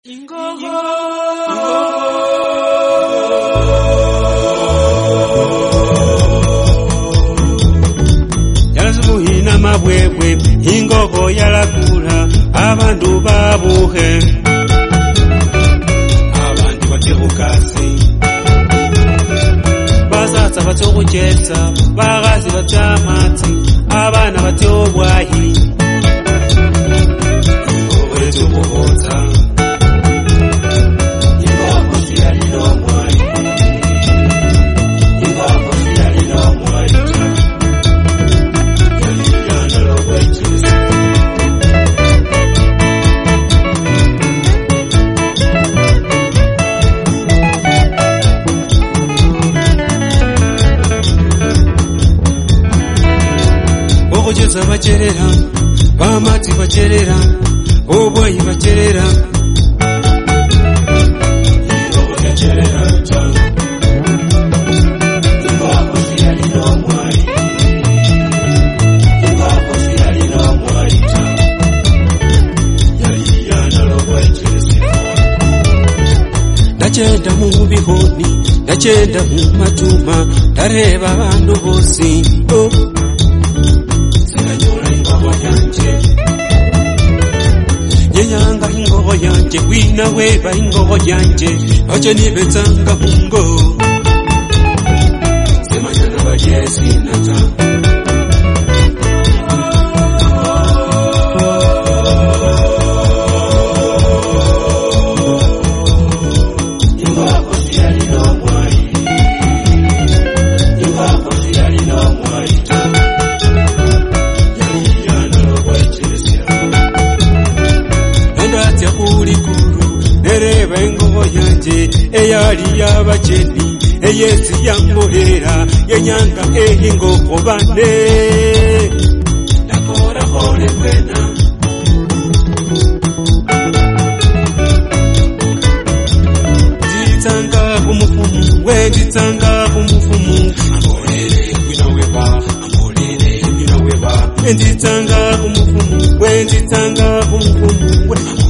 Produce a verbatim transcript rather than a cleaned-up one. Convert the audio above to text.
Yalazuhina mabwebwe ingogo yalakula abantu babuhe abantu batihukasi basatsa batihuketsa bagazi batyamatsi abana batihobwahi ingogo yetubuhotsa ingogo siyalilo mwai ingogo siyalilo mwai Ogocheza bacherera bamati bacherera obwayi bacherera ingogo bacherera cha ingogo siyalilo mwai ingogo siyalilo mwai cha yaliyana lobwechesi ndachenda mu bihoni ndachenda mu matuma ndareba abantu bose oh. Yenyanga ingogo yanje wina weba ingogo yanje oche nibetsanga mungo semanyana bajesi nata ingogo siyalilo mwai ingogo siyalilo mwai nereba ingogo yanje eyali yabacheni eyesi yambolera yenyanga ehingoko bane nakora hole kwena nditsanga kumufumu wenditsanga kumufumu ambolere kwinaweba ambolere kwinaweba nditsanga kumufumu wenditsanga kumufumu